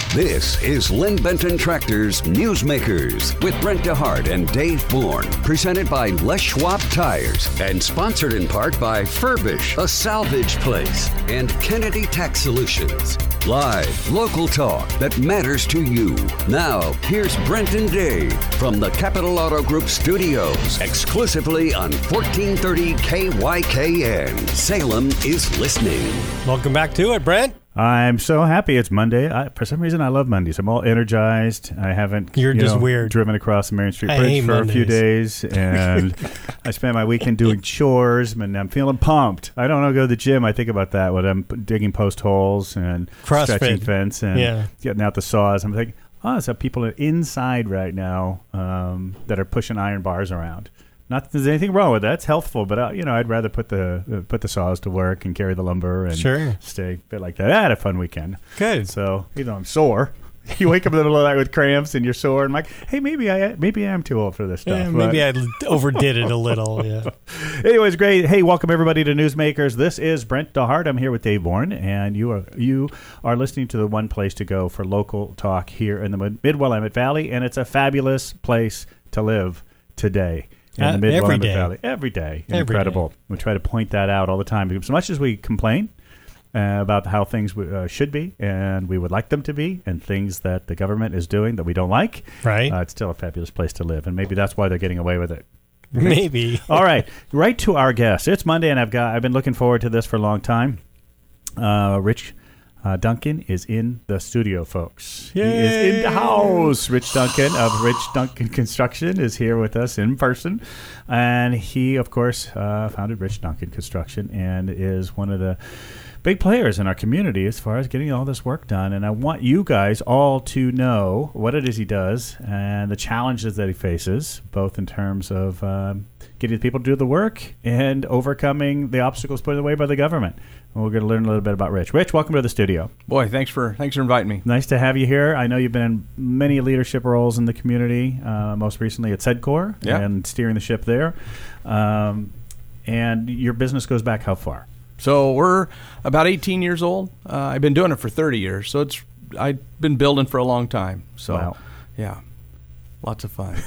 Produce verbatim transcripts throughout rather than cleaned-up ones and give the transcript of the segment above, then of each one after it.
This is Lynn Benton Tractor's Newsmakers with Brent DeHart and Dave Bourne, presented by Les Schwab Tires and sponsored in part by Furbish, a salvage place, and Kennedy Tax Solutions. Live, local talk that matters to you. Now, here's Brent and Dave from the Capital Auto Group studios, exclusively on fourteen thirty K Y K N. Salem is listening. Welcome back to it, Brent. I'm so happy it's Monday. I, for some reason, I love Mondays. I'm all energized. I haven't You're you just know, weird. driven across the Marion Street I Bridge hate for Mondays. a few days, and I spent my weekend doing chores, and I'm feeling pumped. I don't want to go to the gym. I think about that when I'm digging post holes and CrossFit. stretching fence and Yeah. getting out the saws. I'm thinking, oh, there's some people inside right now um, that are pushing iron bars around. Not that there's anything wrong with that. It's healthful, but uh, you know, I'd rather put the uh, put the saws to work and carry the lumber and Sure. stay a bit like that. I had a fun weekend. Good. So even though I'm sore, you wake up in the middle of the night with cramps and you're sore, and I'm like, hey, maybe I maybe I am too old for this stuff. Yeah, but- maybe I overdid it a little. Yeah. Anyways, great. Hey, welcome everybody to Newsmakers. This is Brent DeHart. I'm here with Dave Bourne, and you are you are listening to the one place to go for local talk here in the Mid- Mid-Willamette Valley, and it's a fabulous place to live today. In Uh, the Mid-Willamette every day. Valley. Every day. Every Incredible. We try to point that out all the time. Because as much as we complain uh, about how things uh, should be and we would like them to be and things that the government is doing that we don't like, Right. uh, it's still a fabulous place to live. And maybe that's why they're getting away with it. Maybe. All right. Right to our guest. It's Monday, and I've got I've been looking forward to this for a long time. Uh, Rich Uh, Duncan is in the studio, folks. Yay! He is in the house. Rich Duncan of Rich Duncan Construction is here with us in person. And he, of course, uh, founded Rich Duncan Construction and is one of the big players in our community as far as getting all this work done. And I want you guys all to know what it is he does and the challenges that he faces, both in terms of um, getting the people to do the work and overcoming the obstacles put in the way by the government. And we're going to learn a little bit about Rich. Rich, welcome to the studio. Boy, thanks for thanks for inviting me. Nice to have you here. I know you've been in many leadership roles in the community, uh, most recently at Sedcor Yeah. and steering the ship there. Um, and your business goes back how far? So we're about eighteen years old. Uh, I've been doing it for thirty years, so it's I've been building for a long time. So Wow. yeah, lots of fun.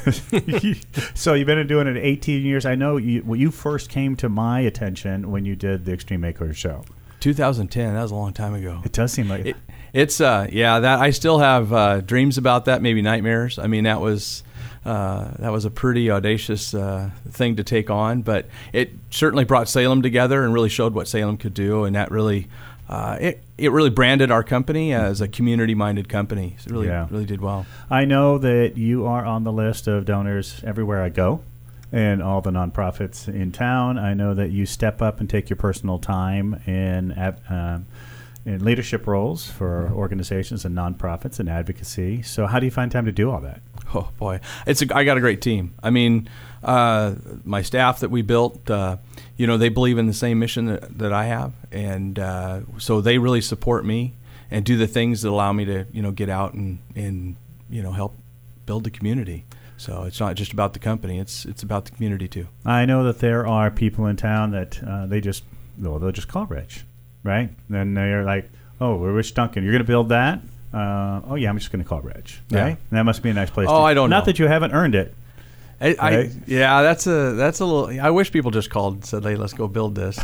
So you've been doing it eighteen years. I know you, well, you first came to my attention when you did the Extreme Makeover show. two thousand ten, that was a long time ago. It does seem like It, it's uh yeah that I still have uh, dreams about that, maybe nightmares. I mean that was uh, that was a pretty audacious uh, thing to take on, but it certainly brought Salem together and really showed what Salem could do, and that really uh, it it really branded our company as a community-minded company. It really Yeah. really did well. I know that you are on the list of donors everywhere I go and all the nonprofits in town. I know that you step up and take your personal time in uh, in leadership roles for organizations and nonprofits and advocacy. So how do you find time to do all that? Oh boy, it's a, I got a great team. I mean, uh, my staff that we built, uh, you know, they believe in the same mission that, that I have, and uh, so they really support me and do the things that allow me to, you know, get out and, and you know help build the community. So it's not just about the company; it's it's about the community too. I know that there are people in town that uh, they just well, they'll just call Rich, right? Then they're like, "Oh, we're Rich Duncan. You're going to build that? Uh, oh yeah, I'm just going to call Rich, right? Yeah. And that must be a nice place. Oh, to, I don't Not know. that you haven't earned it. I, I, Right. yeah, that's a that's a little. I wish people just called and said, "Hey, let's go build this."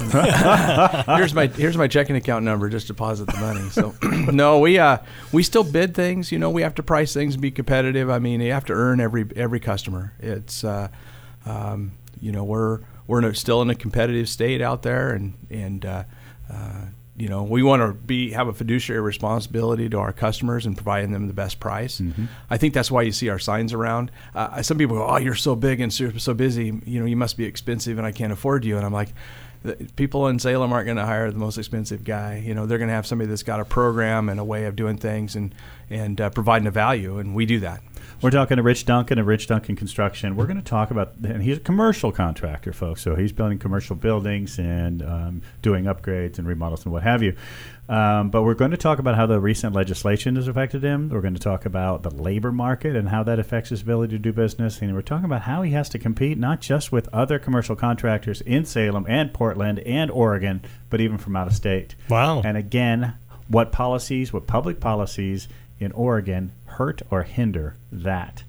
here's my here's my checking account number. Just deposit the money. So no, we uh we still bid things. You know, we have to price things and be competitive. I mean, you have to earn every every customer. It's uh, um, you know, we're we're in a, still in a competitive state out there, and and uh, uh, you know, we want to be have a fiduciary responsibility to our customers and providing them the best price. Mm-hmm. I think that's why you see our signs around. Uh, some people go, "Oh, you're so big and so, so busy. You know, you must be expensive, and I can't afford you." And I'm like, the, people in Salem aren't going to hire the most expensive guy. You know, they're going to have somebody that's got a program and a way of doing things and and uh, providing a value, and we do that. We're talking to Rich Duncan of Rich Duncan Construction. We're going to talk about, and he's a commercial contractor, folks. So he's building commercial buildings and um, doing upgrades and remodels and what have you. Um, but we're going to talk about how the recent legislation has affected him. We're going to talk about the labor market and how that affects his ability to do business. And we're talking about how he has to compete not just with other commercial contractors in Salem and Portland and Oregon, but even from out of state. Wow. And again, what policies, what public policies in Oregon hurt or hinder that.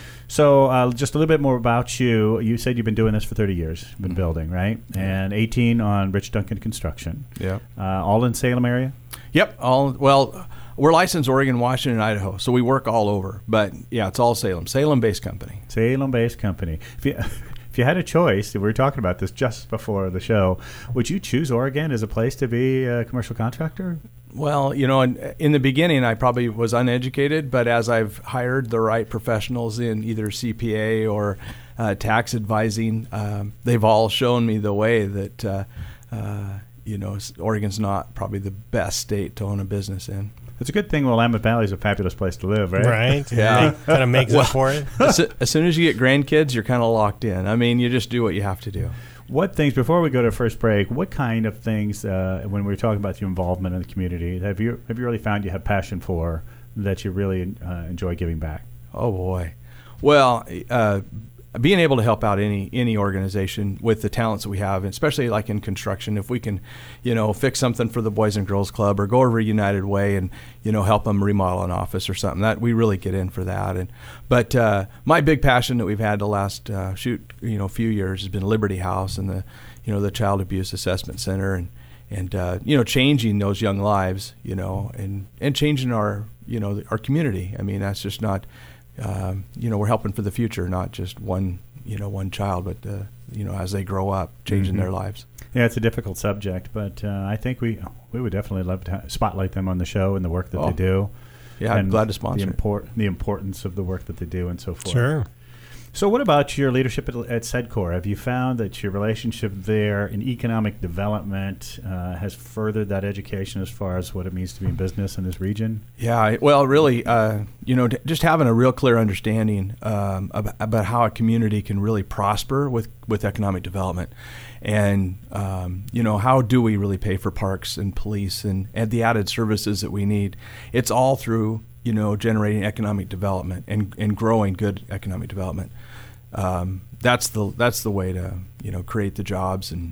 So uh, just a little bit more about you. You said you've been doing this for thirty years, you've been mm-hmm. building, right? And eighteen on Rich Duncan Construction. Yeah. Uh, all in Salem area? Yep. All well, we're licensed Oregon, Washington, and Idaho, so we work all over. But yeah, it's all Salem, Salem-based company. Salem-based company. If you, if you had a choice, we were talking about this just before the show, would you choose Oregon as a place to be a commercial contractor? Well, you know, in, in the beginning, I probably was uneducated, but as I've hired the right professionals in either C P A or uh, tax advising, um, they've all shown me the way that, uh, uh, you know, Oregon's not probably the best state to own a business in. It's a good thing Willamette Valley is a fabulous place to live, right? Right. Yeah. Kind of makes well, up for it. as, as soon as you get grandkids, you're kind of locked in. I mean, you just do what you have to do. What things, before we go to first break, what kind of things, uh, when we were talking about your involvement in the community, have you have you really found you have passion for that you really uh, enjoy giving back? Oh, boy. Well, uh, being able to help out any any organization with the talents that we have, especially like in construction, if we can, you know, fix something for the Boys and Girls Club or go over United Way and, you know, help them remodel an office or something, that we really get in for that. And but uh, my big passion that we've had the last uh, shoot, you know, few years has been Liberty House and the, you know, the Child Abuse Assessment Center and and uh, you know, changing those young lives, you know, and and changing our, you know, our community. I mean, that's just not. Um, you know, we're helping for the future, not just one, you know, one child, but, uh, you know, as they grow up, changing mm-hmm. their lives. Yeah, it's a difficult subject, but uh, I think we we would definitely love to spotlight them on the show and the work that oh. they do. Yeah, I'm glad to sponsor the, import, the importance of the work that they do and so forth. Sure. So what about your leadership at, at SEDCOR? Have you found that your relationship there in economic development uh, has furthered that education as far as what it means to be in business in this region? Yeah, well, really, uh, you know, just having a real clear understanding um, about, about how a community can really prosper with, with economic development. And, um, you know, how do we really pay for parks and police and, and the added services that we need? It's all through, you know, generating economic development and, and growing good economic development. Um, that's the that's the way to, you know, create the jobs, and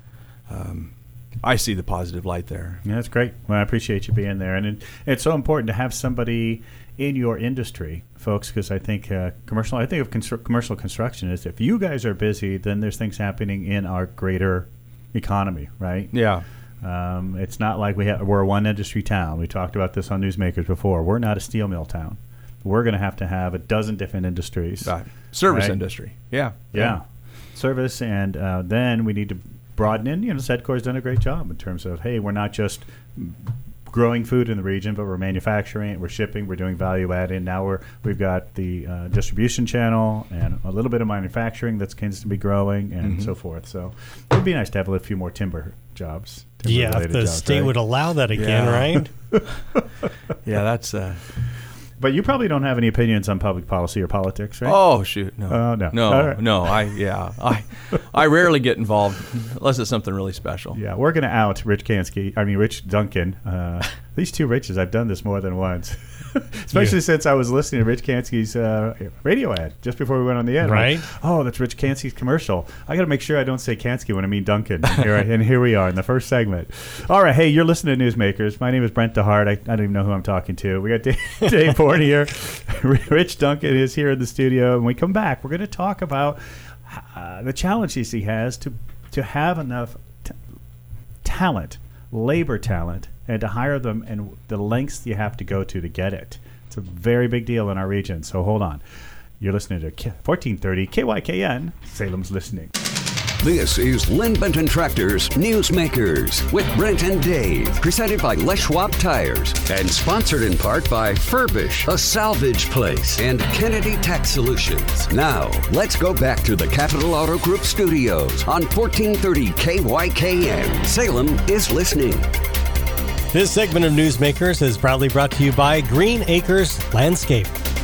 um, I see the positive light there. Yeah, that's great. Well, I appreciate you being there, and it, it's so important to have somebody in your industry, folks, because I think uh, commercial. I think of constru- commercial construction is if you guys are busy, then there's things happening in our greater economy, right? Yeah. Um, it's not like we have, we're a one industry town. We talked about this on Newsmakers before. We're not a steel mill town. We're going to have to have a dozen different industries. Right. Service right? industry. Yeah. Yeah. yeah. Service, and uh, then we need to broaden in. You know, SEDCOR's done a great job in terms of, hey, we're not just growing food in the region, but we're manufacturing it, we're shipping, we're doing value add in. Now we're we've got the uh, distribution channel and a little bit of manufacturing that tends to be growing and mm-hmm. so forth. So it would be nice to have a few more timber jobs. Timber yeah, if the jobs, state right? would allow that again, yeah. right? yeah, that's. Uh, But you probably don't have any opinions on public policy or politics, right? Oh shoot, no, uh, no, no, right. no. I yeah, I I rarely get involved unless it's something really special. Yeah, we're going to out Rich Kansky. I mean, Rich Duncan. Uh, these two Riches, I've done this more than once. Especially yeah. since I was listening to Rich Kansky's uh, radio ad just before we went on the air. Right. Like, oh, that's Rich Kansky's commercial. I got to make sure I don't say Kansky when I mean Duncan. And here, I, and here we are in the first segment. All right, hey, you're listening to Newsmakers. My name is Brent DeHart. I, I don't even know who I'm talking to. We got Dave, Dave Bourne here. Rich Duncan is here in the studio. And when we come back, we're going to talk about uh, the challenges he has to, to have enough t- talent, labor talent, and to hire them, and the lengths you have to go to to get it. It's a very big deal in our region, so hold on. You're listening to fourteen thirty K Y K N, Salem's Listening. This is Lynn Benton Tractor's Newsmakers with Brent and Dave, presented by Les Schwab Tires and sponsored in part by Furbish, a salvage place, and Kennedy Tax Solutions. Now, let's go back to the Capital Auto Group studios on fourteen thirty K Y K N. Salem is listening. This segment of Newsmakers is proudly brought to you by Green Acres Landscape.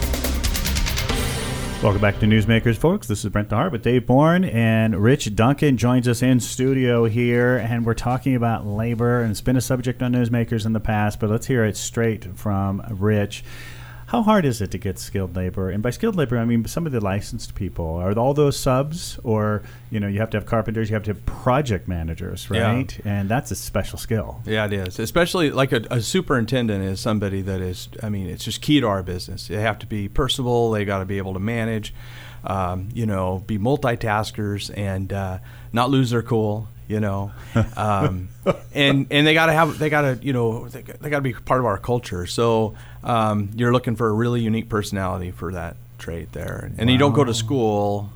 Welcome back to Newsmakers, folks. This is Brent DeHart with Dave Bourne, and Rich Duncan joins us in studio here, and we're talking about labor, and it's been a subject on Newsmakers in the past, but let's hear it straight from Rich. How hard is it to get skilled labor? And by skilled labor, I mean some of the licensed people. Are all those subs, or you know, you have to have carpenters, you have to have project managers, right? Yeah. And that's a special skill. Yeah, it is. Especially like a, a superintendent is somebody that is. I mean, it's just key to our business. They have to be personable. They got to be able to manage. Um, you know, be multitaskers and uh, not lose their cool. You know, um, and and they got to have they got to you know they, they got to be part of our culture. So um, you're looking for a really unique personality for that trade there, and wow. you don't go to school.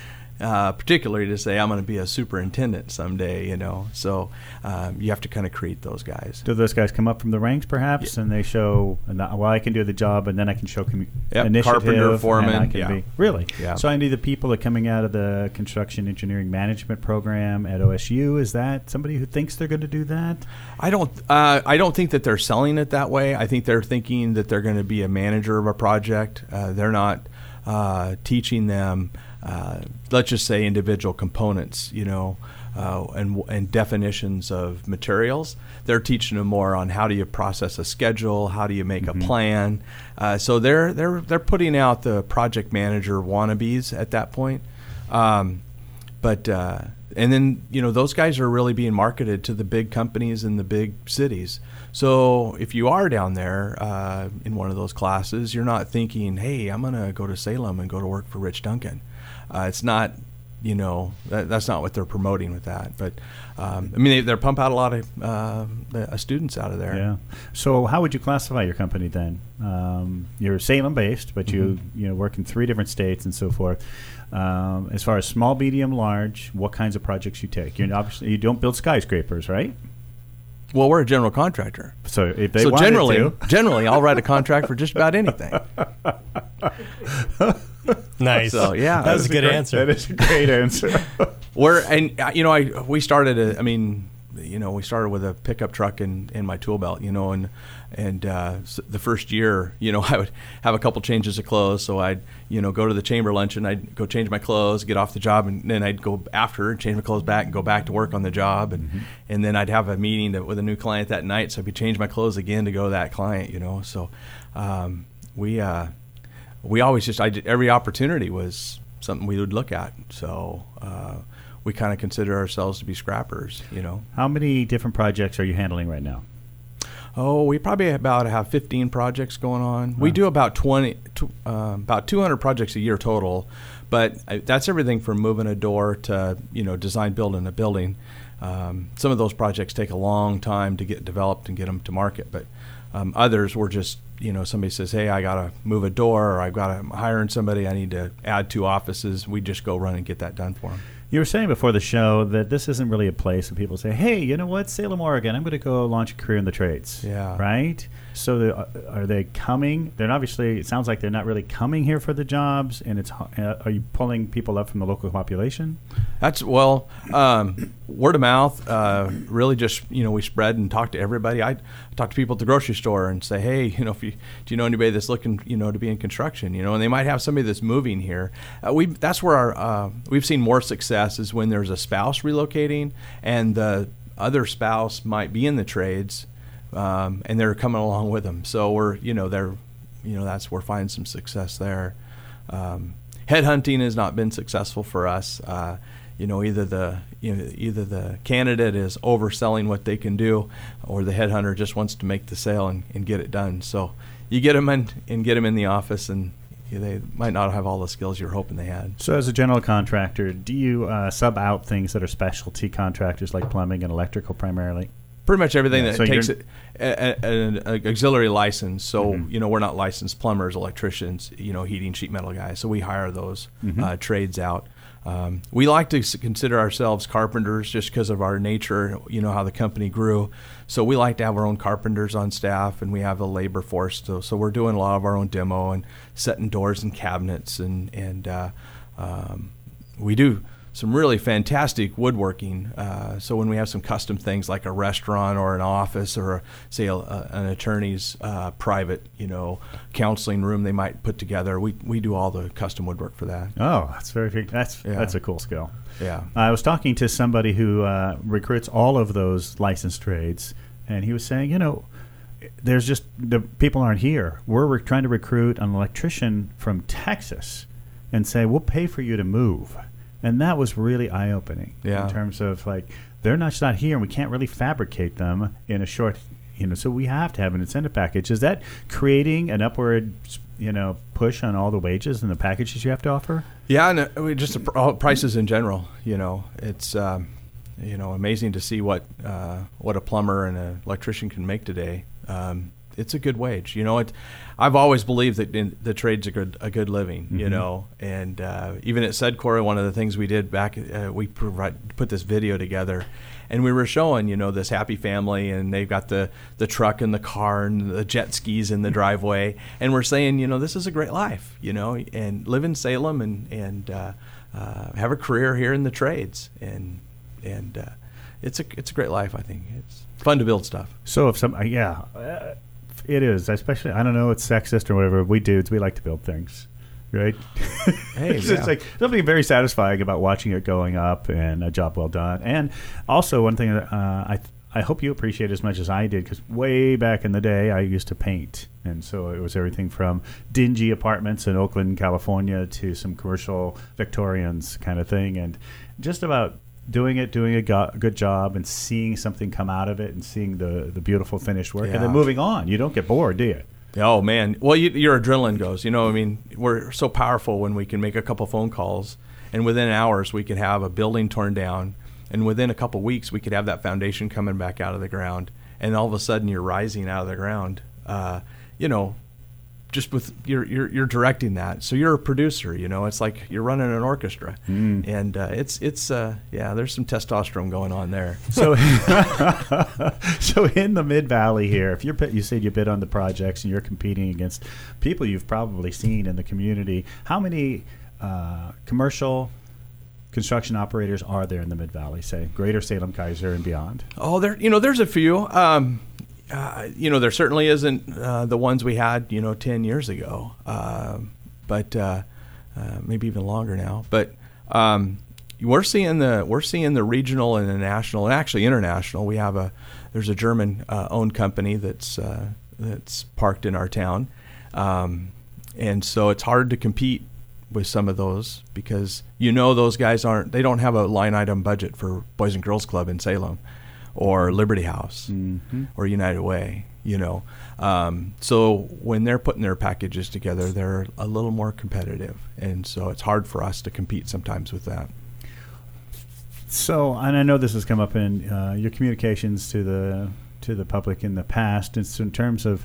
Uh, particularly to say I'm going to be a superintendent someday, you know. So um, you have to kind of create those guys. Do those guys come up from the ranks, perhaps, yeah. and they show, well, I can do the job, and then I can show commu- yep. initiative. Carpenter, foreman, and I can yeah. be, really? Yeah. So any of the people that are coming out of the construction engineering management program at O S U, is that somebody who thinks they're going to do that? I don't. Uh, I don't think that they're selling it that way. I think they're thinking that they're going to be a manager of a project. Uh, they're not uh, teaching them. Uh, let's just say individual components, you know, uh, and and definitions of materials. They're teaching them more on how do you process a schedule, how do you make mm-hmm. a plan. Uh, so they're they're they're putting out the project manager wannabes at that point. Um, but uh, and then you know those guys are really being marketed to the big companies in the big cities. So if you are down there uh, in one of those classes, you're not thinking, hey, I'm going to go to Salem and go to work for Rich Duncan. Uh, it's not, you know, that, that's not what they're promoting with that. But, um, I mean, they, they're pump out a lot of uh, uh, students out of there. Yeah. So how would you classify your company then? Um, you're Salem-based, but you, mm-hmm. you know, work in three different states and so forth. Um, as far as small, medium, large, what kinds of projects you take? You're obviously, you don't build skyscrapers, right? Well, we're a general contractor. So if they so wanted generally, to. generally, I'll write a contract for just about anything. Nice. So yeah, that was a good great, answer. That is a great answer. We're and uh, you know I we started a, I mean you know we started with a pickup truck in, in my tool belt, you know, and and uh, so the first year, you know, I would have a couple changes of clothes, so I'd you know go to the chamber luncheon, I'd go change my clothes, get off the job, and then I'd go after change my clothes back and go back to work on the job, and mm-hmm. and then I'd have a meeting that, with a new client that night, so I could change my clothes again to go to that client, you know. So um, we. Uh, We always just, I did, every opportunity was something we would look at. So uh, we kind of consider ourselves to be scrappers, you know. How many different projects are you handling right now? Oh, we probably about have fifteen projects going on. Wow. We do about twenty, uh, about two hundred projects a year total, but that's everything from moving a door to, you know, design building a building. Um, some of those projects take a long time to get developed and get them to market, but um, others were just, you know, somebody says, hey, I got to move a door, or I've got to hiring somebody, I need to add two offices. We just go run and get that done for them. You were saying before the show that this isn't really a place where people say, hey, you know what, Salem, Oregon, I'm going to go launch a career in the trades. Yeah. Right? So the, uh, are they coming? They're obviously, it sounds like they're not really coming here for the jobs, and it's uh, are you pulling people up from the local population? That's, well, um, word of mouth, uh, really just, you know, we spread and talk to everybody. I talk to people at the grocery store and say, hey, you know, if you, do you know anybody that's looking, you know, to be in construction, you know, and they might have somebody that's moving here. Uh, we That's where our, uh, we've seen more success is when there's a spouse relocating and the other spouse might be in the trades, um, and they're coming along with them. So we're, you know, they're, you know, that's, we're finding some success there. Um, headhunting has not been successful for us. Uh, you know, either the, you know, either the candidate is overselling what they can do, or the headhunter just wants to make the sale and, and get it done. So you get them in and get them in the office, and they might not have all the skills you're hoping they had. So as a general contractor, do you uh, sub out things that are specialty contractors like plumbing and electrical primarily? Pretty much everything yeah, that so takes a, a, a, an auxiliary license. So, mm-hmm. you know, we're not licensed plumbers, electricians, you know, heating, sheet metal guys. So we hire those mm-hmm. uh, trades out. Um, we like to consider ourselves carpenters just because of our nature, you know, how the company grew. So we like to have our own carpenters on staff, and we have a labor force. So, so we're doing a lot of our own demo and setting doors and cabinets, and, and uh, um, we do some really fantastic woodworking. Uh, so when we have some custom things like a restaurant or an office or, a, say, a, a, an attorney's uh, private, you know, counseling room they might put together, we we do all the custom woodwork for that. Oh, that's very that's yeah. that's a cool skill. Yeah, I was talking to somebody who uh, recruits all of those licensed trades, and he was saying, you know, there's just the people aren't here. We're re- trying to recruit an electrician from Texas and say, we'll pay for you to move. And that was really eye-opening yeah. in terms of, like, they're not, just not here, and we can't really fabricate them in a short, you know, so we have to have an incentive package. Is that creating an upward, you know, push on all the wages and the packages you have to offer? Yeah, and uh, just the pr- all prices in general, you know, it's, um, you know, amazing to see what uh, what a plumber and an electrician can make today. Um, it's a good wage, you know. It, I've always believed that in, the trade's a good a good living, mm-hmm. you know. And uh, even at Sedcor, one of the things we did back, uh, we provide, put this video together, and we were showing, you know, this happy family, and they've got the the truck and the car and the jet skis in the driveway, and we're saying, you know, this is a great life, you know, and live in Salem and and uh, uh, have a career here in the trades, and and uh, it's a it's a great life. I think it's fun to build stuff. So if some, uh, yeah. Uh, It is, especially, I don't know, it's sexist or whatever. We dudes, we like to build things, right? Hey, it's yeah. just like something very satisfying about watching it going up and a job well done. And also, one thing that uh, I I hope you appreciate as much as I did, because way back in the day, I used to paint. And so it was everything from dingy apartments in Oakland, California, to some commercial Victorians kind of thing. And just about doing it, doing a go- good job, and seeing something come out of it, and seeing the, the beautiful finished work, yeah. and then moving on. You don't get bored, do you? Oh, man. Well, you, your adrenaline goes. You know, I mean, we're so powerful when we can make a couple phone calls, and within hours we could have a building torn down, and within a couple weeks we could have that foundation coming back out of the ground, and all of a sudden you're rising out of the ground. Uh, you know, just with you're, you're you're directing that, so you're a producer. You know, it's like you're running an orchestra, mm. and uh, it's it's uh, yeah. There's some testosterone going on there. So, so in the Mid Valley here, if you're you said you bid on the projects and you're competing against people you've probably seen in the community, how many uh, commercial construction operators are there in the Mid Valley? Say Greater Salem Keizer and beyond. Oh, there you know there's a few. Um, Uh, you know, there certainly isn't uh, the ones we had, you know, ten years ago, uh, but uh, uh, maybe even longer now. But um, we're seeing the we're seeing the regional and the national, and actually international. We have a there's a German uh, owned company that's uh, that's parked in our town, um, and so it's hard to compete with some of those, because you know those guys aren't they don't have a line item budget for Boys and Girls Club in Salem, or Liberty House, mm-hmm. or United Way, you know. Um, so when they're putting their packages together, they're a little more competitive. And so it's hard for us to compete sometimes with that. So, and I know this has come up in uh, your communications to the to the public in the past, it's in terms of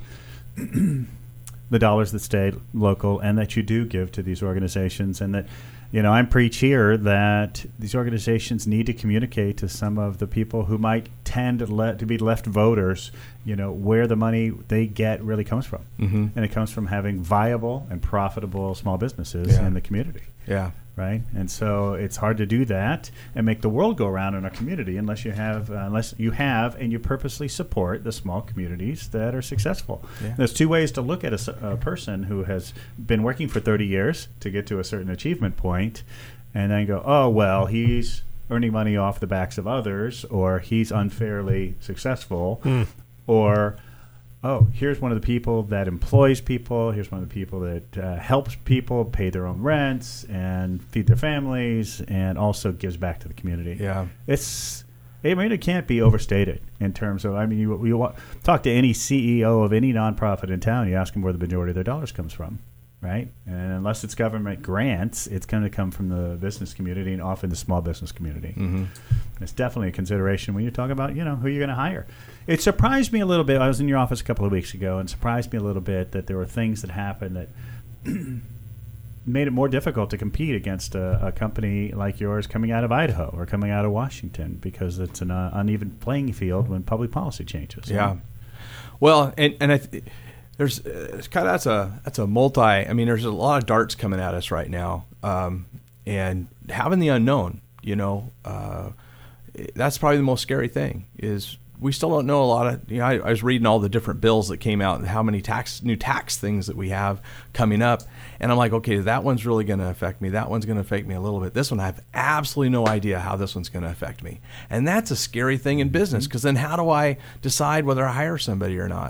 the dollars that stay local and that you do give to these organizations, and that, you know, I'm preach here that these organizations need to communicate to some of the people who might tend to, let, to be left voters, you know, where the money they get really comes from. Mm-hmm. And it comes from having viable and profitable small businesses yeah. in the community. Yeah. Right? And so it's hard to do that and make the world go around in our community unless you have, uh, unless you have and you purposely support the small communities that are successful. Yeah. There's two ways to look at a, a person who has been working for thirty years to get to a certain achievement point, and then go, oh, well, he's earning money off the backs of others, or he's unfairly successful, mm. or oh, here's one of the people that employs people. Here's one of the people that uh, helps people pay their own rents and feed their families, and also gives back to the community. Yeah, it's. I mean, it can't be overstated in terms of. I mean, you, you talk to any C E O of any nonprofit in town, you ask them where the majority of their dollars comes from, right? And unless it's government grants, it's going to come from the business community and often the small business community. Mm-hmm. It's definitely a consideration when you talk about, you know, who you're going to hire. It surprised me a little bit. I was in your office a couple of weeks ago, and surprised me a little bit that there were things that happened that made it more difficult to compete against a, a company like yours coming out of Idaho or coming out of Washington, because it's an uh, uneven playing field when public policy changes. Yeah. Right? Well, and and I th- there's uh, it's kind of that's a that's a multi. I mean, there's a lot of darts coming at us right now, um, and having the unknown, you know, uh, that's probably the most scary thing. Is we still don't know a lot of, you know, I, I was reading all the different bills that came out and how many tax new tax things that we have coming up. And I'm like, okay, that one's really going to affect me. That one's going to affect me a little bit. This one, I have absolutely no idea how this one's going to affect me. And that's a scary thing in business, because then how do I decide whether I hire somebody or not?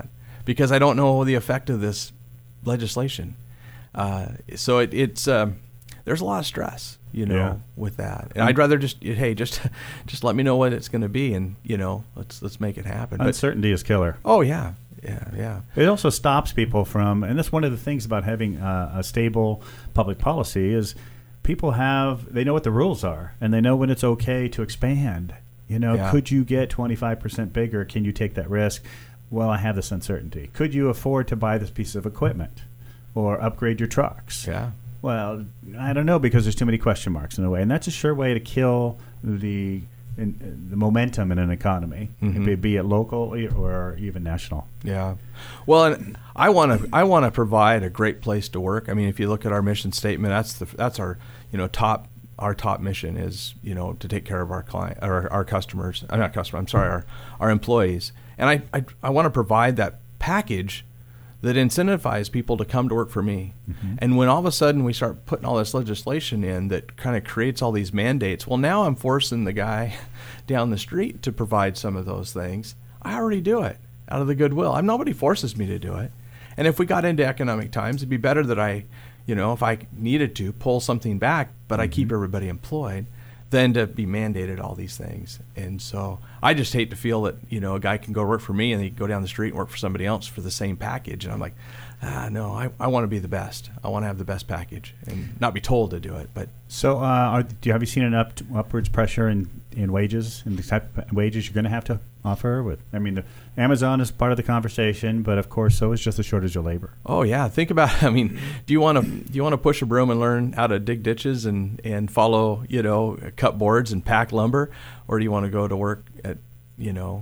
because I don't know the effect of this legislation. Uh, so it, it's um, there's a lot of stress, you know, Yeah. with that. And I'd rather just hey, just just let me know what it's going to be, and you know, let's let's make it happen. But, Uncertainty is killer. oh yeah, yeah, yeah. It also stops people from, and that's one of the things about having uh, a stable public policy is people have, they know what the rules are, and they know when it's okay to expand. You know, Yeah. could you get twenty-five percent bigger? Can you take that risk? Well, I have this uncertainty. Could you afford to buy this piece of equipment or upgrade your trucks? Yeah. Well, I don't know, because there's too many question marks in a way, and that's a sure way to kill the in, the momentum in an economy, Mhm. be, be it local or even national. Yeah. Well, and I want to I want to provide a great place to work. I mean, if you look at our mission statement, that's the that's our, you know, top our top mission is, you know, to take care of our client or our customers. I'm not customer. I'm sorry, our our employees. And I I, I want to provide that package that incentivizes people to come to work for me. Mm-hmm. And when all of a sudden we start putting all this legislation in that kind of creates all these mandates, well, now I'm forcing the guy down the street to provide some of those things. I already do it out of the goodwill. I'm, nobody forces me to do it. And if we got into economic times, it'd be better that I, you know, if I needed to pull something back, but I keep everybody employed, than to be mandated all these things. And so I just hate to feel that, you know, a guy can go work for me and he can go down the street and work for somebody else for the same package. And I'm like, ah, no, I, I want to be the best. I want to have the best package and not be told to do it. But So, uh, are, do you have you seen an up upwards pressure in, in wages and the type of wages you're going to have to offer? With, I mean, the, Amazon is part of the conversation, but of course, so is just the shortage of labor. oh yeah, think about. I mean, do you want to do you want to push a broom and learn how to dig ditches and and follow, you know, cut boards and pack lumber, or do you want to go to work at, you know,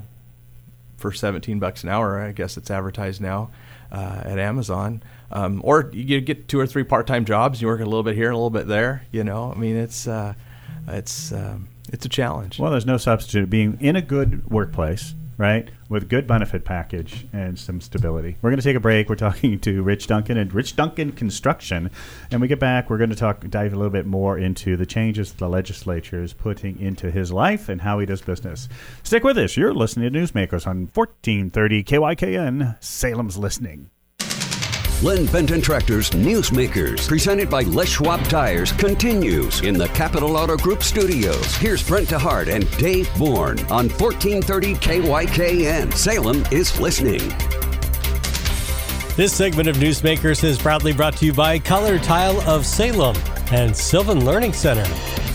for seventeen bucks an hour? I guess it's advertised now uh, at Amazon. Um, or you get two or three part-time jobs. You work a little bit here, a little bit there. You know, I mean, it's uh, it's um, it's a challenge. Well, there's no substitute being in a good workplace, right, with good benefit package and some stability. We're going to take a break. We're talking to Rich Duncan and Rich Duncan Construction. And we get back, we're going to talk, dive a little bit more into the changes the legislature is putting into his life and how he does business. Stick with us. You're listening to Newsmakers on fourteen thirty K Y K N, Salem's Listening. Lynn Benton Tractor's Newsmakers, presented by Les Schwab Tires, continues in the Capital Auto Group studios. Here's Brent DeHart and Dave Bourne on fourteen thirty K Y K N. Salem is listening. This segment of Newsmakers is proudly brought to you by Color Tile of Salem and Sylvan Learning Center.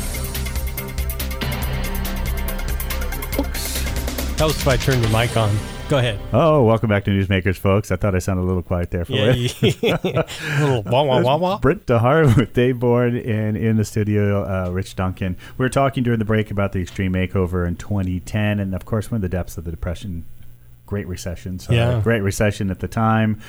Helps if I turn your mic on. Go ahead. Oh, welcome back to Newsmakers, folks. I thought I sounded a little quiet there for Yeah, you. a little wah wah wah wah. Brent DeHart with Dave Bourne, and in the studio, uh, Rich Duncan. We were talking during the break about the extreme makeover in twenty ten, and of course, we're in the depths of the Depression, Great Recession. So Yeah. Great Recession at the time,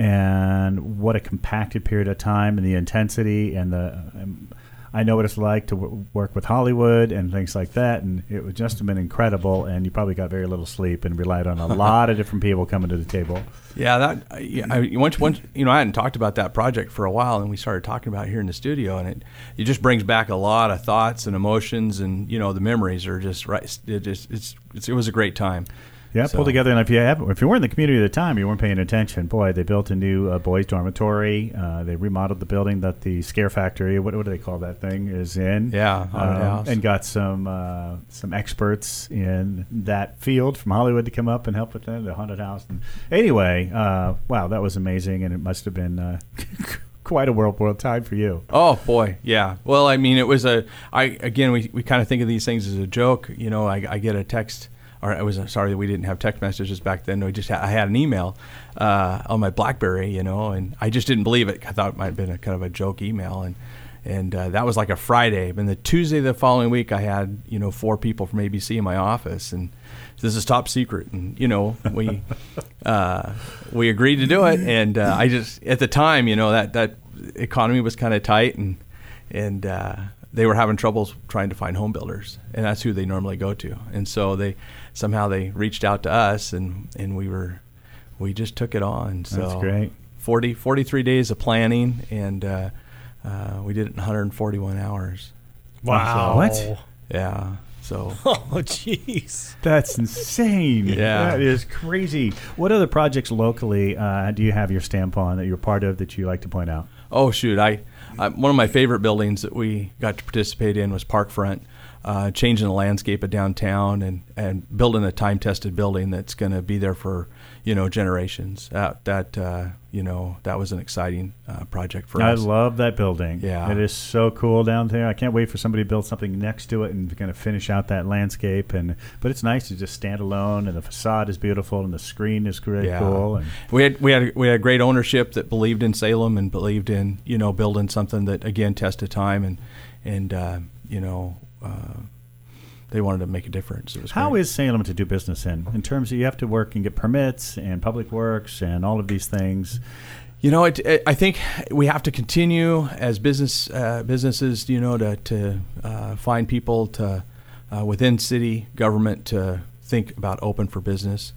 and what a compacted period of time, and the intensity, and the. Um, I know what it's like to w- work with Hollywood and things like that, and it would just have been incredible. And you probably got very little sleep and relied on a lot of different people coming to the table. Yeah, that yeah, I, once once you know I hadn't talked about that project for a while, and we started talking about it here in the studio, and it it just brings back a lot of thoughts and emotions, and you know the memories are just right. It just it's, it's it was a great time. Yeah, So- pulled together. And if you have, if you weren't in the community at the time, you weren't paying attention. Boy, they built a new uh, boys' dormitory. Uh, they remodeled the building that the Scare Factory, what, what do they call that thing, is in. Yeah, haunted Um, house. and got some uh, some experts in that field from Hollywood to come up and help with that, the haunted house. And anyway, uh, wow, that was amazing, and it must have been uh, quite a whirlwind time for you. Oh boy, yeah. Well, I mean, it was a. I again, we, we kind of think of these things as a joke. You know, I, I get a text, or I was sorry that we didn't have text messages back then. We just had, I had an email uh, on my BlackBerry, you know, and I just didn't believe it. I thought it might have been a kind of a joke email, and and uh, that was like a Friday. And the Tuesday the following week, I had you know four people from A B C in my office, and this is top secret, and you know we uh, we agreed to do it, and uh, I just at the time, you know that that economy was kind of tight, and and uh, they were having troubles trying to find home builders, and that's who they normally go to, and so they somehow they reached out to us, and and we were we just took it on. So That's great. forty, forty-three days of planning, and uh, uh, we did it in one hundred forty-one hours. Wow. What? Yeah. So, Oh, jeez. That's insane. Yeah. That is crazy. What other projects locally uh, do you have your stamp on that you're part of that you like to point out? oh shoot, I, I one of my favorite buildings that we got to participate in was Parkfront, uh, changing the landscape of downtown and, and building a time-tested building that's going to be there for, you know, generations. That that uh, you know, that was an exciting uh, project for I us. love that building. Yeah. It is so cool down there. I can't wait for somebody to build something next to it and kind of finish out that landscape. And But it's nice to just stand alone, and the facade is beautiful, and the screen is really Yeah. cool. And We had we had we had great ownership that believed in Salem and believed in, you know, building something that again tested time and and uh, you know uh, they wanted to make a difference. It was How great. is Salem to do business in, in terms of you have to work and get permits and public works and all of these things? You know, it, it, I think we have to continue as business uh, businesses, you know, to to uh, find people to uh, within city government to think about open for business,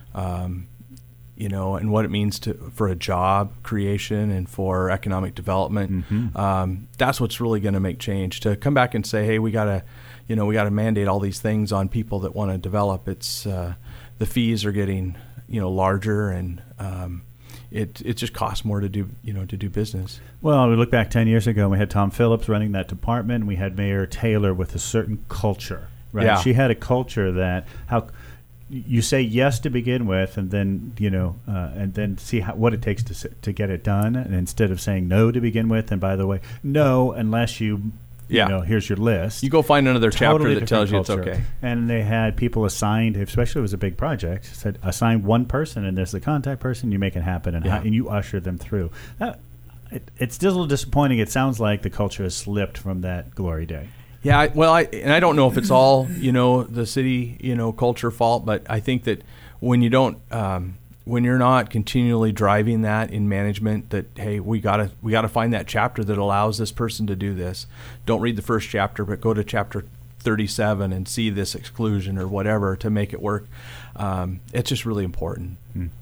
um, you know, and what it means to for a job creation and for economic development. Mm-hmm. Um, that's what's really going to make change. To come back and say, hey, we got to, you know, we got to mandate all these things on people that want to develop. It's uh, the fees are getting, you know, larger and. Um, It it just costs more to do you know to do business. Well, we look back ten years ago, and we had Tom Phillips running that department, and we had Mayor Taylor with a certain culture, right? Yeah. She had a culture that how you say yes to begin with, and then you know, uh, and then see how, what it takes to s- to get it done, and instead of saying no to begin with, and by the way, no unless you. Yeah. You know, here's your list. You go find another chapter Totally that tells you different it's culture. okay. And they had people assigned, especially if it was a big project, said assign one person, and there's the contact person. You make it happen, and, Yeah. how, and you usher them through. That, it, it's still a little disappointing. It sounds like the culture has slipped from that glory day. Yeah, I, well, I and I don't know if it's all you know the city you know culture fault, but I think that when you don't um, when you're not continually driving that in management, that hey, we gotta we gotta find that chapter that allows this person to do this. Don't read the first chapter, but go to chapter thirty-seven and see this exclusion or whatever to make it work. Um, it's just really important.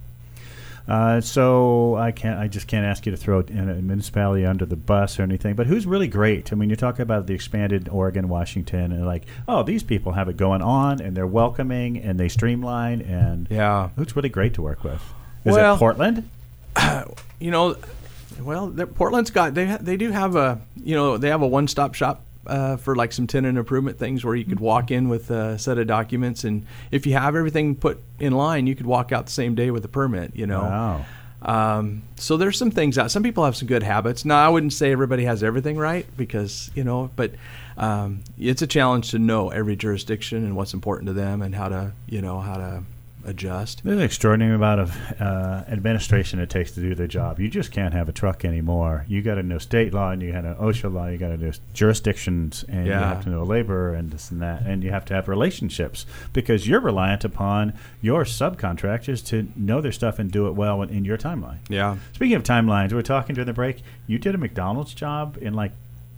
Uh, so I can't. I just can't ask you to throw a municipality under the bus or anything. But who's really great? I mean, you're talking about the expanded Oregon, Washington, and like, oh, these people have it going on, and they're welcoming, and they streamline, and Yeah. who's really great to work with? Is Well- it Portland? You know, well, the- Portland's got they ha- they do have a you know they have a one stop shop uh, for like some tenant improvement things where you could walk in with a set of documents, and if you have everything put in line, you could walk out the same day with a permit. You know, Wow. um, so there's some things out. Some people have some good habits. Now, I wouldn't say everybody has everything right because you know, but um, it's a challenge to know every jurisdiction and what's important to them and how to you know how to adjust. There's an extraordinary amount of uh, administration it takes to do their job. You just can't have a truck anymore. You got to know state law, and you got to know OSHA law. You got to know jurisdictions, and you Yeah. have to know labor and this and that, and you have to have relationships because you're reliant upon your subcontractors to know their stuff and do it well in, in your timeline. Yeah. Speaking of timelines, we were talking during the break. You did a McDonald's job in like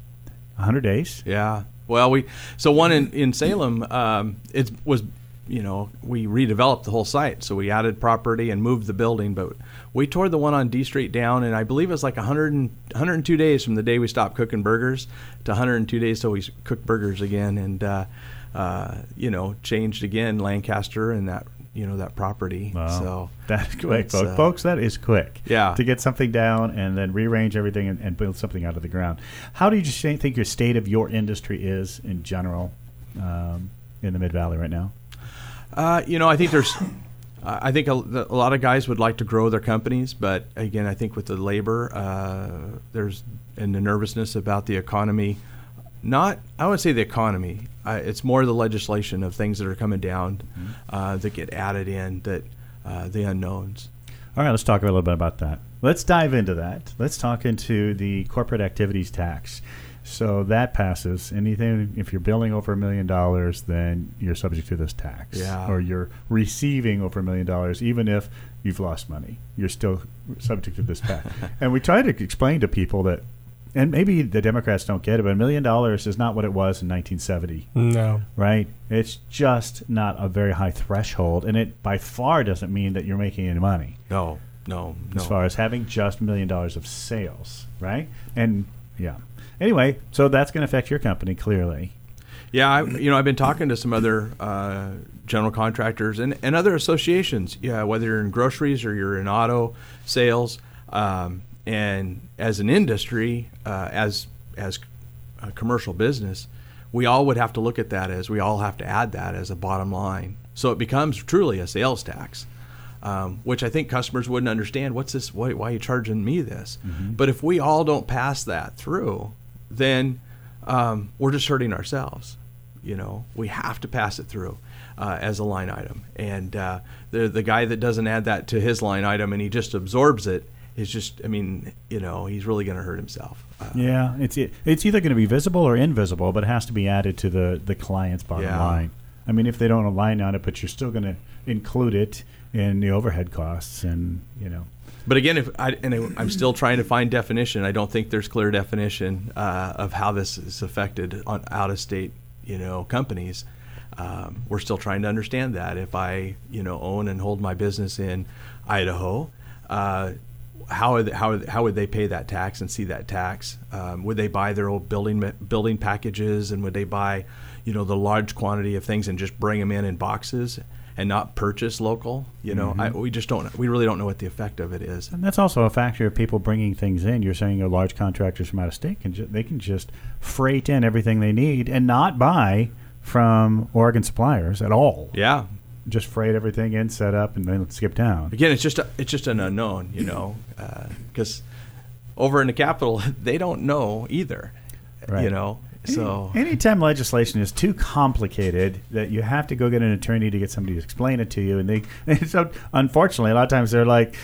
one hundred days. Yeah. Well, we so one in in Salem. Um, it was you know we redeveloped the whole site, so we added property and moved the building, but we tore the one on D Street down, and I believe it was like one hundred and, one hundred two days from the day we stopped cooking burgers to one hundred two days till we cooked burgers again, and uh, uh, you know changed again Lancaster and that you know that property. Wow. So That's quick, it's, folks. uh, folks. That is quick. Yeah. To get something down and then rearrange everything and, and build something out of the ground. How do you just think your state of your industry is in general um, in the Mid Valley right now? Uh, you know, I think there's, I think a, a lot of guys would like to grow their companies, but again, I think with the labor, uh, there's and the nervousness about the economy. Not, I would say the economy. Uh, it's more the legislation of things that are coming down Mm-hmm. uh, that get added in, that uh, the unknowns. All right, let's talk a little bit about that. Let's dive into that. Let's talk into the corporate activities tax. So that passes. Anything, if you're billing over a million dollars, then you're subject to this tax. Yeah. Or you're receiving over a million dollars, even if you've lost money, you're still subject to this tax. And we try to explain to people that, and maybe the Democrats don't get it, but a million dollars is not what it was in nineteen seventy. No. Right? It's just not a very high threshold, and it by far doesn't mean that you're making any money No, no, no. as far as having just a million dollars of sales, right? And yeah. Anyway, so that's going to affect your company clearly. Yeah, I, you know, I've been talking to some other uh, general contractors and, and other associations. Yeah, whether you're in groceries or you're in auto sales, um, and as an industry, uh, as as a commercial business, we all would have to look at that as we all have to add that as a bottom line. So it becomes truly a sales tax, um, which I think customers wouldn't understand. What's this? Why, why are you charging me this? Mm-hmm. But if we all don't pass that through, then um, we're just hurting ourselves. You know, we have to pass it through uh, as a line item. And uh, the the guy that doesn't add that to his line item and he just absorbs it is just, I mean, you know, he's really going to hurt himself. Uh, yeah, it's it's either going to be visible or invisible, but it has to be added to the, the client's bottom Yeah. line. I mean, if they don't align on it, but you're still going to include it in the overhead costs, and you know. But again, if I, and I'm still trying to find definition. I don't think there's clear definition uh, of how this is affected on out-of-state, you know, companies. Um, we're still trying to understand that. If I, you know, own and hold my business in Idaho, uh, how are they, how are they, how would they pay that tax and see that tax? Um, would they buy their old building building packages, and would they buy, you know, the large quantity of things and just bring them in in boxes and not purchase local? You know, mm-hmm. I, we just don't. We really don't know what the effect of it is. And that's also a factor of people bringing things in. You're saying your large contractors from out of state can ju- they can just freight in everything they need and not buy from Oregon suppliers at all. Yeah. Just freight everything in, set up, and then skip town. Again, it's just a, it's just an unknown, you know, because uh, over in the Capitol, they don't know either, right. you know. So Any, anytime legislation is too complicated that you have to go get an attorney to get somebody to explain it to you, and they, and so unfortunately, a lot of times they're like,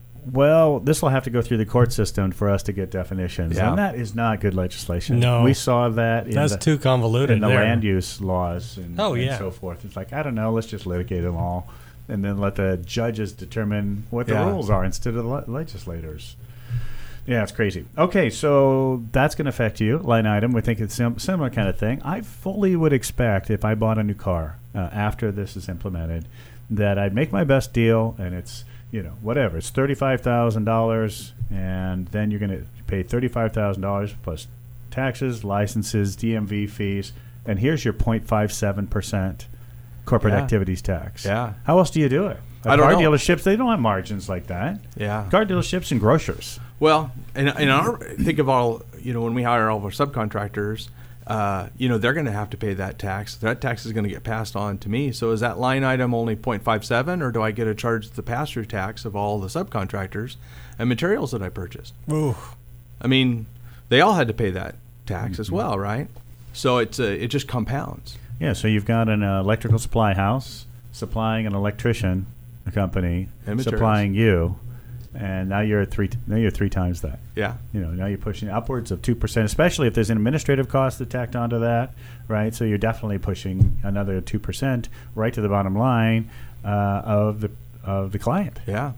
well, this will have to go through the court system for us to get definitions. Yeah. And that is not good legislation. No. We saw that in That's the, too convoluted in the there. land use laws and, Oh, and yeah. so forth. It's like, I don't know, let's just litigate them all and then let the judges determine what the Yeah. rules are instead of the le- legislators. Yeah, it's crazy. Okay, so that's going to affect you, line item. We think it's sim- similar kind of thing. I fully would expect if I bought a new car uh, after this is implemented that I'd make my best deal, and it's, you know, whatever. It's thirty-five thousand dollars, and then you're going to pay thirty-five thousand dollars plus taxes, licenses, D M V fees, and here's your zero point five seven percent corporate Yeah. activities tax. Yeah. How else do you do it? At I don't car know. dealerships, they don't have margins like that. yeah. Car dealerships and grocers. Well, and, and our, think of all, you know, when we hire all of our subcontractors, uh, you know, they're going to have to pay that tax. That tax is going to get passed on to me. So is that line item only zero point five seven, or do I get to charge the pass-through tax of all the subcontractors and materials that I purchased? Ooh. I mean, they all had to pay that tax mm-hmm. as well, right? So it's uh, it just compounds. Yeah, so you've got an uh, electrical supply house supplying an electrician a company And materials. supplying you, and now you're at three. Now you're three times that. Yeah. You know, now you're pushing upwards of two percent, especially if there's an administrative cost that tacked onto that, right? So you're definitely pushing another two percent right to the bottom line uh, of the of the client. Yeah.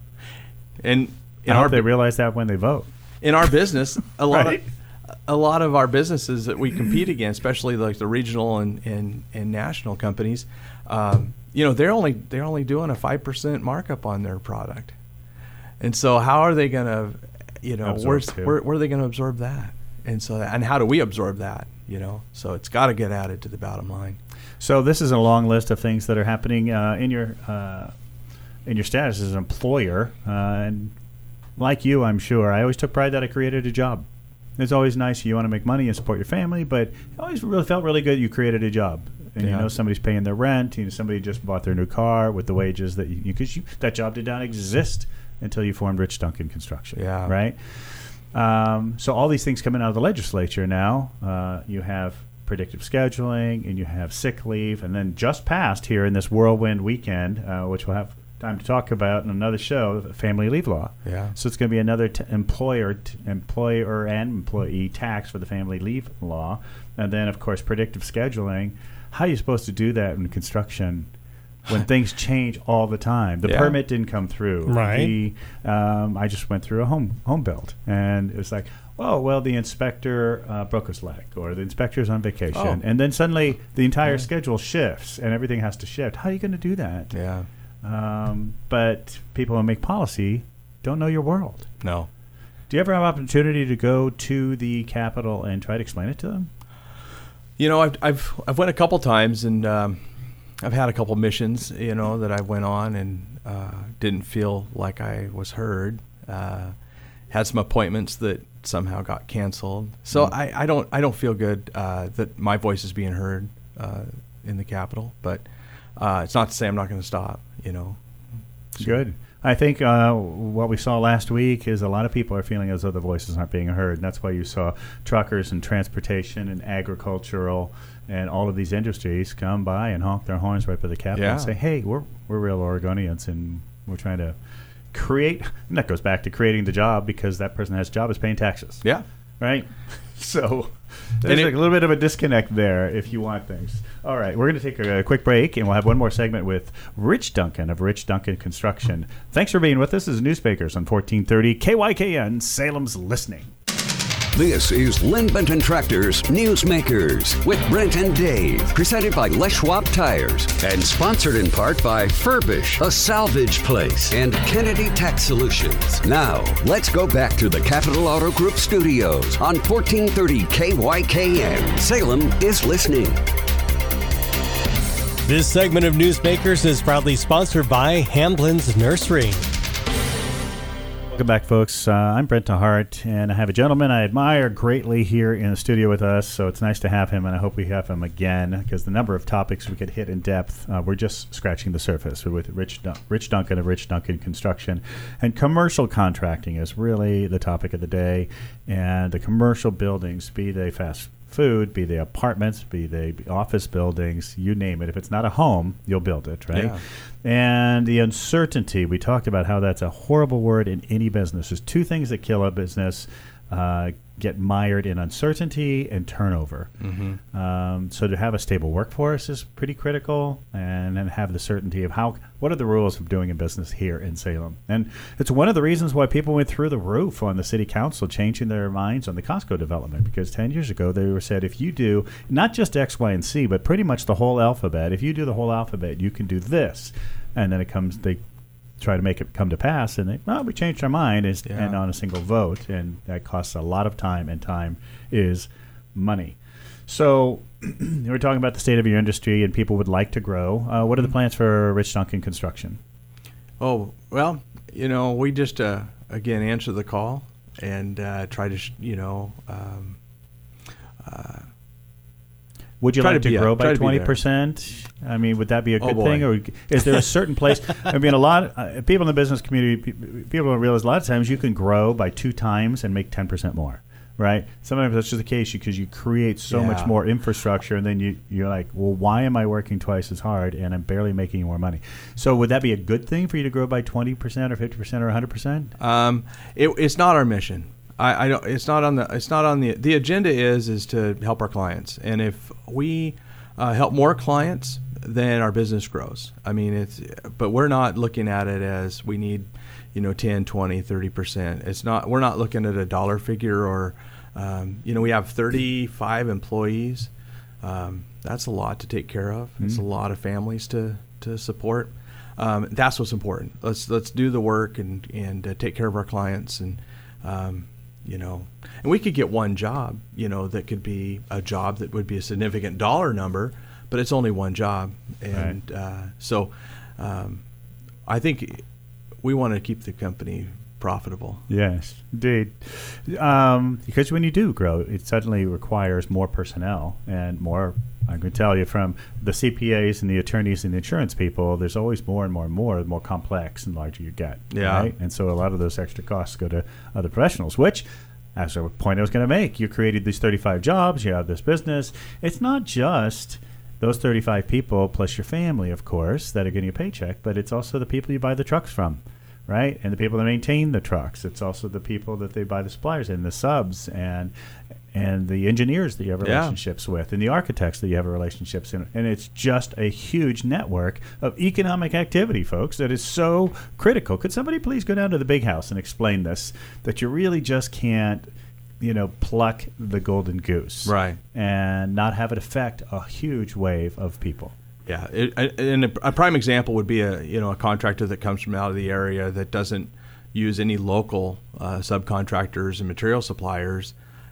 And in I our hope they realize that when they vote. in our business, a lot Right. of a lot of our businesses that we compete against, especially like the regional and, and, and national companies, um, you know, they're only they're only doing a five percent markup on their product, and so how are they going to, you know, Absorb where's, too. where where are they going to absorb that? And so and how do we absorb that? You know, so it's got to get added to the bottom line. So this is a long list of things that are happening uh, in your uh, in your status as an employer, uh, and like you, I'm sure, I always took pride that I created a job. It's always nice you want to make money and support your family, but it always really felt really good you created a job. And Yeah. you know somebody's paying their rent, you know somebody just bought their new car with the wages that you because you, that job did not exist until you formed Rich Duncan Construction. Yeah. Right. Um, so all these things coming out of the legislature now. Uh, you have predictive scheduling, and you have sick leave, and then just passed here in this whirlwind weekend, uh, which we'll have time to talk about in another show, the family leave law. Yeah. So it's going to be another t- employer, t- employer and employee tax for the family leave law, and then of course predictive scheduling. How are you supposed to do that in construction when things change all the time? The Yeah. permit didn't come through. Right. The, um, I just went through a home home build, and it was like, oh, well, the inspector uh, broke his leg, or the inspector's on vacation, Oh. and then suddenly the entire Yeah. schedule shifts, and everything has to shift. How are you going to do that? Yeah. Um, but people who make policy don't know your world. No. Do you ever have opportunity to go to the Capitol and try to explain it to them? You know, I've I've I've went a couple times, and um, I've had a couple missions, you know, that I went on and uh, didn't feel like I was heard. Uh, had some appointments that somehow got canceled. So mm. I, I don't I don't feel good uh, that my voice is being heard uh, in the Capitol. But uh, it's not to say I'm not going to stop. You know. So. Good. I think uh, what we saw last week is a lot of people are feeling as though their voices aren't being heard. And that's why you saw truckers and transportation and agricultural and all of these industries come by and honk their horns right by the Capitol yeah. and say, hey, we're we're real Oregonians and we're trying to create. And that goes back to creating the job because that person has a job is paying taxes. Yeah. Right? So there's it, a little bit of a disconnect there if you want things. All right, we're going to take a, a quick break, and we'll have one more segment with Rich Duncan of Rich Duncan Construction. Thanks for being with us. This is Newsmakers on fourteen thirty K Y K N, Salem's Listening. This is Lynn Benton Tractors Newsmakers with Brent and Dave, presented by Les Schwab Tires and sponsored in part by Furbish, a salvage place, and Kennedy Tax Solutions. Now, let's go back to the Capital Auto Group studios on fourteen thirty K Y K N. Salem is listening. This segment of Newsmakers is proudly sponsored by Hamlin's Nursery. Welcome back, folks. Uh, I'm Brent DeHart, and I have a gentleman I admire greatly here in the studio with us, so it's nice to have him, and I hope we have him again, because the number of topics we could hit in depth, uh, we're just scratching the surface. We're with Rich, Dun- Rich Duncan of Rich Duncan Construction, and commercial contracting is really the topic of the day, and the commercial buildings, be they fast food, be they apartments, be they office buildings, you name it. If it's not a home, you'll build it, right? Yeah. And the uncertainty, we talked about how that's a horrible word in any business. There's two things that kill a business, uh, get mired in uncertainty and turnover. Mm-hmm. Um, so to have a stable workforce is pretty critical, and then have the certainty of how, what are the rules of doing a business here in Salem. And it's one of the reasons why people went through the roof on the city council changing their minds on the Costco development, because ten years ago they were said, if you do not just X, Y, and Z, but pretty much the whole alphabet, if you do the whole alphabet, you can do this. And then it comes, they try to make it come to pass, and they, well, we changed our mind, is, yeah. and on a single vote, and that costs a lot of time, and time is money. So we're talking about the state of your industry, and people would like to grow. Uh, what are the plans for Rich Duncan Construction? Oh, well, you know, we just, uh, again, answer the call and uh, try to, sh- you know, um, uh, would you try like to, to grow a, by twenty percent? I mean, would that be a good oh thing? Or is there a certain place? I mean, a lot uh, people in the business community, people don't realize a lot of times you can grow by two times and make ten percent more, right? Sometimes that's just the case because you create so yeah. much more infrastructure, and then you, you're like, well, why am I working twice as hard and I'm barely making more money? So would that be a good thing for you to grow by twenty percent or fifty percent or one hundred percent? Um, it, it's not our mission. I, I don't. It's not on the. It's not on the. The agenda is is to help our clients, and if we uh, help more clients, then our business grows. I mean, it's. But we're not looking at it as we need, you know, ten, twenty, thirty percent. It's not. We're not looking at a dollar figure or, um, you know, we have thirty-five employees. Um, that's a lot to take care of. Mm-hmm. It's a lot of families to to support. Um, that's what's important. Let's let's do the work and and uh, take care of our clients and. Um, You know, and we could get one job, you know, that could be a job that would be a significant dollar number, but it's only one job. And right. uh, so um, I think we want to keep the company profitable. Yes, indeed. Um, because when you do grow, it suddenly requires more personnel and more. I can tell you from the C P As and the attorneys and the insurance people, there's always more and more and more, the more complex and larger you get. Yeah. Right? And so a lot of those extra costs go to other professionals, which, as a point I was going to make, you created these thirty-five jobs, you have this business. It's not just those thirty-five people plus your family, of course, that are getting a paycheck, but it's also the people you buy the trucks from. Right? And the people that maintain the trucks. It's also the people that they buy the suppliers in, the subs, and and the engineers that you have relationships yeah. with, and the architects that you have relationships in. And it's just a huge network of economic activity, folks, that is so critical. Could somebody please go down to the big house and explain this, that you really just can't, you know, pluck the golden goose. Right. And not have it affect a huge wave of people. Yeah, it, and a, a prime example would be a you know a contractor that comes from out of the area that doesn't use any local uh, subcontractors and material suppliers,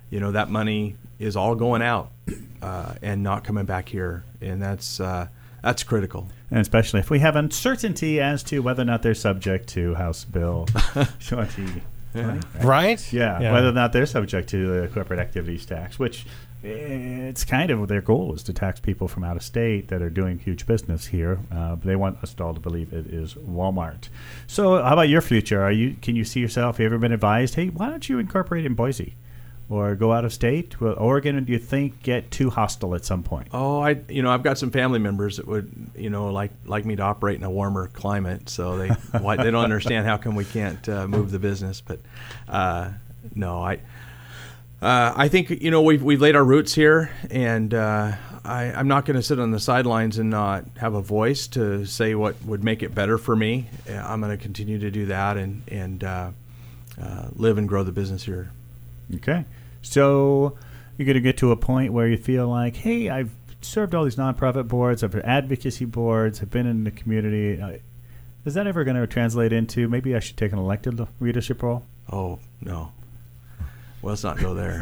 you know, that money is all going out uh, and not coming back here, and that's uh, that's critical. And especially if we have uncertainty as to whether or not they're subject to House Bill twenty. Yeah. Right? Yeah, yeah, whether or not they're subject to the corporate activities tax, which it's kind of their goal is to tax people from out of state that are doing huge business here. Uh, but they want us all to believe it is Walmart. So how about your future? Are you? Can you see yourself? Have you ever been advised, hey, why don't you incorporate in Boise? Or go out of state? Will Oregon, do you think, get too hostile at some point? Oh, I, you know, I've got some family members that would, you know, like like me to operate in a warmer climate. So they why, they don't understand how come we can't uh, move the business. But uh, no, I uh, I think you know we've we've laid our roots here, and uh, I, I'm not going to sit on the sidelines and not have a voice to say what would make it better for me. I'm going to continue to do that and and uh, uh, live and grow the business here. Okay. So you're going to get to a point where you feel like, hey, I've served all these nonprofit boards, I've advocacy boards, I've been in the community. Uh, is that ever going to translate into maybe I should take an elected leadership role? Oh, no. Well, let's not go there.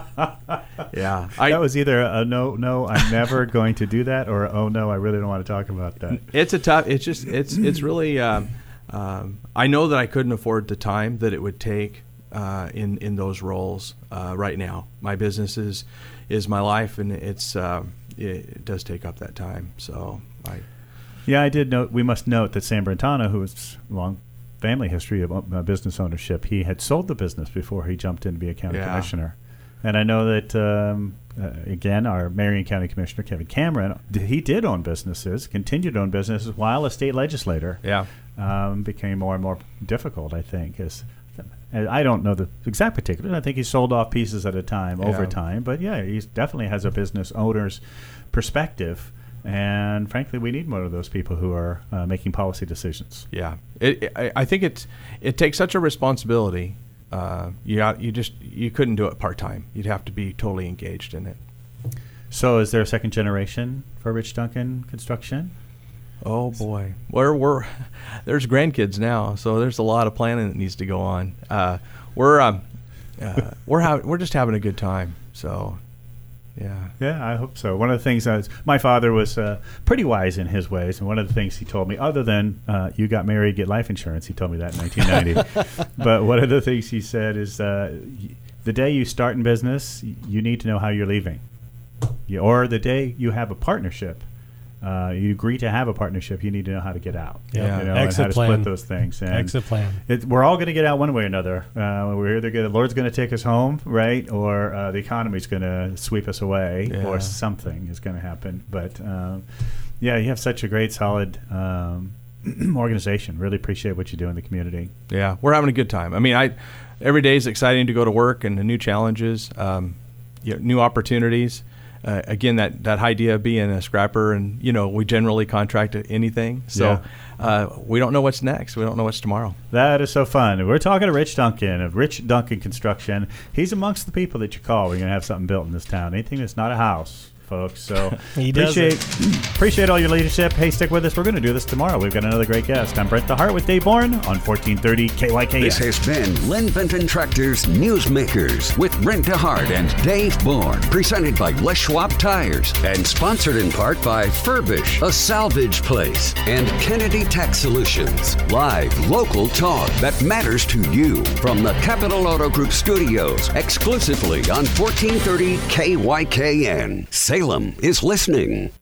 yeah. I, that was either a no, no, I'm never going to do that, or oh, no, I really don't want to talk about that. It's a tough, it's just, it's, it's really, um, um, I know that I couldn't afford the time that it would take Uh, in in those roles uh, right now. My business is is my life, and it's uh, it, it does take up that time. So I yeah, I did note. We must note that Sam Brentano, who has long family history of uh, business ownership, he had sold the business before he jumped in to be a county yeah. commissioner. And I know that um, uh, again, our Marion County Commissioner Kevin Cameron, he did own businesses, continued to own businesses while a state legislator. Yeah, um, became more and more difficult. I think as I don't know the exact particulars. I think he sold off pieces at a time yeah. over time. But, yeah, he definitely has a business owner's perspective. And, frankly, we need more of those people who are uh, making policy decisions. Yeah. It, it, I think it's it takes such a responsibility. Uh, you got, you just you couldn't do it part-time. You'd have to be totally engaged in it. So is there a second generation for Rich Duncan Construction? Oh boy, we're we're there's grandkids now, so there's a lot of planning that needs to go on. Uh, we're um, uh, we're ha- we're just having a good time. So, yeah, yeah, I hope so. One of the things is my father was uh, pretty wise in his ways, and one of the things he told me, other than uh, you got married, get life insurance, he told me that in nineteen ninety. But one of the things he said is, uh, the day you start in business, you need to know how you're leaving, you, or the day you have a partnership. Uh, you agree to have a partnership, you need to know how to get out. Yeah, you know, exit and how to plan. split those things. And exit plan. It, we're all going to get out one way or another. Uh, we're either gonna, the Lord's going to take us home, right, or uh, the economy's going to sweep us away, yeah. or something is going to happen. But um, yeah, you have such a great, solid um, organization. Really appreciate what you do in the community. Yeah, we're having a good time. I mean, I every day is exciting to go to work and the new challenges, um, you know, new opportunities. Uh, again, that, that idea of being a scrapper, and you know, we generally contract anything, so yeah. uh, we don't know what's next. We don't know what's tomorrow. That is so fun. We're talking to Rich Duncan of Rich Duncan Construction. He's amongst the people that you call when you're gonna have something built in this town. Anything that's not a house, folks. So he does appreciate appreciate all your leadership. Hey, stick with us. We're going to do this tomorrow. We've got another great guest. I'm Brent DeHart with Dave Bourne on fourteen thirty K Y K. This has been Lynn Benton Tractors Newsmakers with Brent DeHart and Dave Bourne, presented by Les Schwab Tires and sponsored in part by Furbish, a salvage place, and Kennedy Tax Solutions. Live local talk that matters to you from the Capital Auto Group studios, exclusively on fourteen thirty K Y K N. Salem is listening.